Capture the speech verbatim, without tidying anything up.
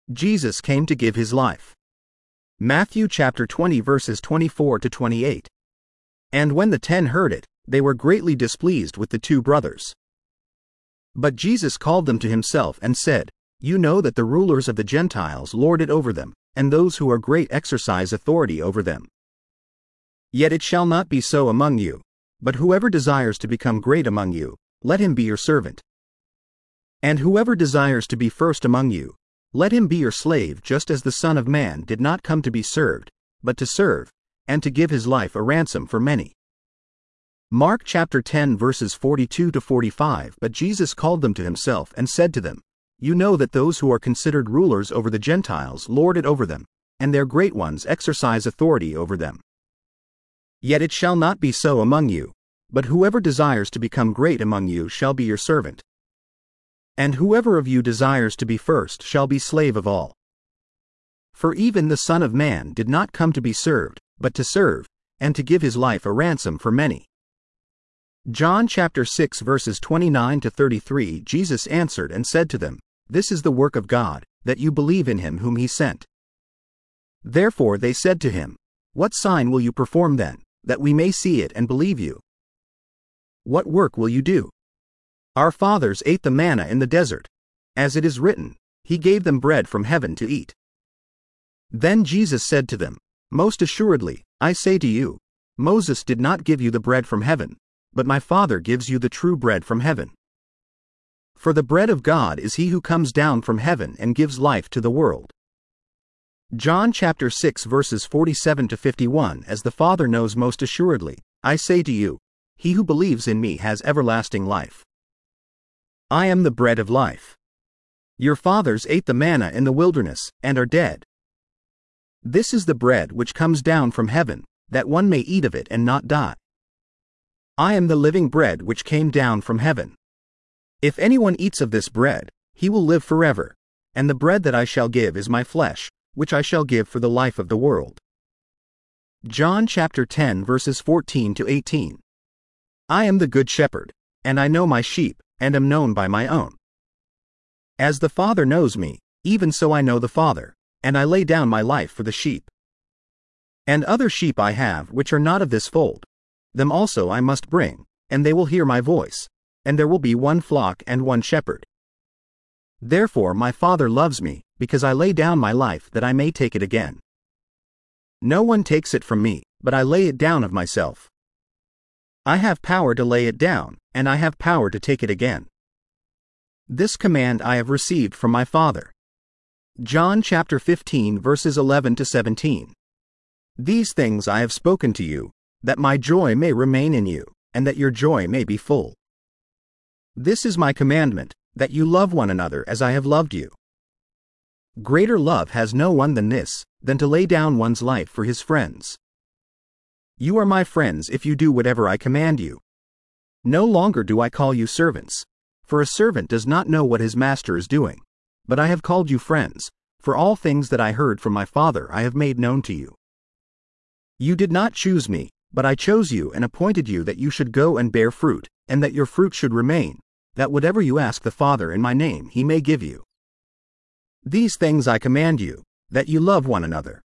Jesus came to give his life. Matthew chapter twenty verses twenty-four to twenty-eight. And when the ten heard it, they were greatly displeased with the two brothers. But Jesus called them to himself and said, You know that the rulers of the Gentiles lord it over them, and those who are great exercise authority over them. Yet it shall not be so among you, but whoever desires to become great among you, let him be your servant. And whoever desires to be first among you, let him be your slave, just as the Son of Man did not come to be served, but to serve, and to give his life a ransom for many. Mark chapter ten verses forty-two to forty-five. But Jesus called them to himself and said to them, You know that those who are considered rulers over the Gentiles lord it over them, and their great ones exercise authority over them. Yet it shall not be so among you, but whoever desires to become great among you shall be your servant. And whoever of you desires to be first shall be slave of all. For even the Son of Man did not come to be served, but to serve, and to give his life a ransom for many. John chapter six verses twenty-nine to thirty-three. Jesus answered and said to them, This is the work of God, that you believe in him whom he sent. Therefore they said to him, What sign will you perform then, that we may see it and believe you? What work will you do? Our fathers ate the manna in the desert. As it is written, He gave them bread from heaven to eat. Then Jesus said to them, Most assuredly, I say to you, Moses did not give you the bread from heaven, but my Father gives you the true bread from heaven. For the bread of God is he who comes down from heaven and gives life to the world. John chapter six verses forty-seven to fifty-one. As the Father knows most assuredly, I say to you, he who believes in me has everlasting life. I am the bread of life. Your fathers ate the manna in the wilderness, and are dead. This is the bread which comes down from heaven, that one may eat of it and not die. I am the living bread which came down from heaven. If anyone eats of this bread, he will live forever, and the bread that I shall give is my flesh, which I shall give for the life of the world. John chapter ten verses fourteen to eighteen. I am the good shepherd, and I know my sheep, and am known by my own. As the Father knows me, even so I know the Father, and I lay down my life for the sheep. And other sheep I have which are not of this fold, them also I must bring, and they will hear my voice, and there will be one flock and one shepherd. Therefore my Father loves me, because I lay down my life that I may take it again. No one takes it from me, but I lay it down of myself. I have power to lay it down, and I have power to take it again. This command I have received from my Father. John chapter fifteen verses eleven to seventeen. These things I have spoken to you, that my joy may remain in you, and that your joy may be full. This is my commandment, that you love one another as I have loved you. Greater love has no one than this, than to lay down one's life for his friends. You are my friends if you do whatever I command you. No longer do I call you servants, for a servant does not know what his master is doing, but I have called you friends, for all things that I heard from my Father I have made known to you. You did not choose me, but I chose you and appointed you that you should go and bear fruit, and that your fruit should remain, that whatever you ask the Father in my name he may give you. These things I command you, that you love one another.